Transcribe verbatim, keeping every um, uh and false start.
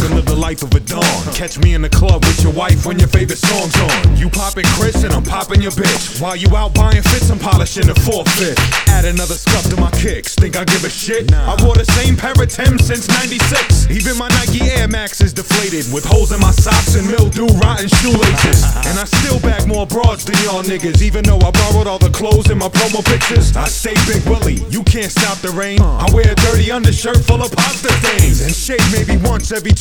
and live the life of a dawn. Catch me in the club with your wife when your favorite song's on. You popping Chris and I'm popping your bitch. While you out buying fits, I'm polishing the four-fifth. Add another scuff to my kicks, think I give a shit? Nah. I wore the same pair of Timbs since ninety-six. Even my Nike Air Max is deflated, with holes in my socks and mildew, rotten shoelaces. And I still bag more broads than y'all niggas, even though I borrowed all the clothes in my promo pictures. I stay Big Willie, you can't stop the rain. I wear a dirty undershirt full of pasta stains, and shave maybe once every